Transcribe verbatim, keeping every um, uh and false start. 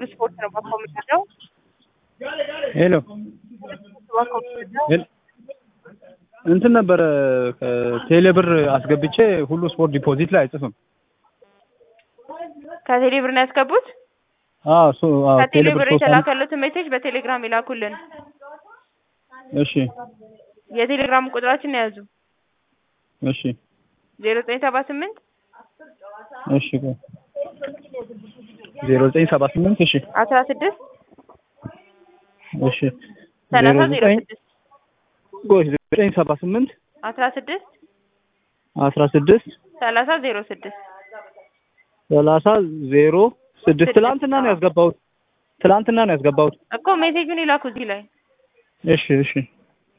ስፖርት ነው ባኮምታው ሄሎ ባኮምታው እንትን ነበር ቴሌብር አስገብቼ ሁሉ ስፖርት ዲፖዚት ላይ አይጽፍም። ከቴሌብር ነው ያስገቡት? አዎ ሶ አዎ ከቴሌብር የተላከሉት ሜሴጅ በቴሌግራም ይላኩልን። እሺ የቴሌግራም ቁጥራችን ያዙ። እሺ ዜሮ ዘጠኝ ሰባ ስምንት እሺ ዜሮ ዘጠኝ ሰባ ስምንት እሺ አስራ ስድስት እሺ ሰላሳ ዜሮ ስድስት ጎሽ ዘጠኝ ሰባ ስምንት አስራ ስድስት አስራ ስድስት ሰላሳ ዜሮ ስድስት ሰላሳ ዜሮ ስድስት ትላንትና ነው ያስገባሁት። ትላንትና ነው ያስገባሁት እኮ ሜሴጁን ይላኩ እዚህ ላይ። እሺ እሺ